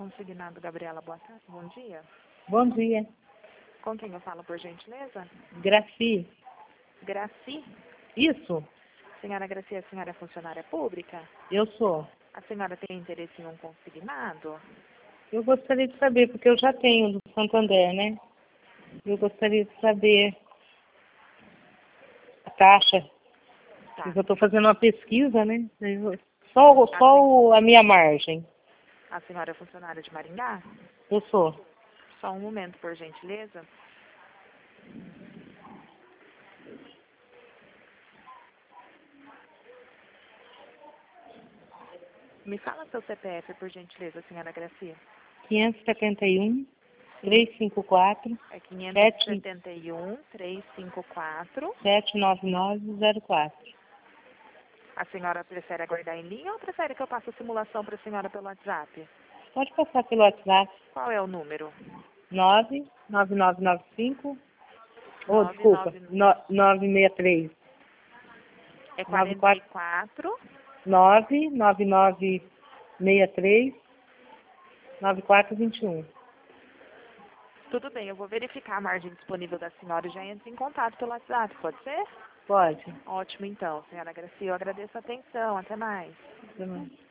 Consignado Gabriela, boa tarde. Bom dia. Bom dia. Com quem eu falo, por gentileza? Graci. Graci? Isso, Senhora Graci, a senhora é funcionária pública? eu sou. A senhora tem interesse em um consignado? Eu gostaria de saber, porque eu já tenho do Santander, né? Eu gostaria de saber a taxa. Tá. Porque eu estou fazendo uma pesquisa, né? Só a minha margem. A senhora é funcionária de Maringá? Eu sou. Só um momento, por gentileza. Me fala seu CPF, por gentileza, senhora Gracia. 571, 354, É 571 354. 79904. A senhora prefere aguardar em linha ou prefere que eu passe a simulação para a senhora pelo WhatsApp? Pode passar pelo WhatsApp. Qual é o número? 99995. Oh, desculpa. 99 963. É 94 44. 99963 9421. Tudo bem, eu vou verificar a margem disponível da senhora e já entro em contato pelo WhatsApp, pode ser? Pode. Ótimo, então, senhora Gracia, eu agradeço a atenção. Até mais. Até mais.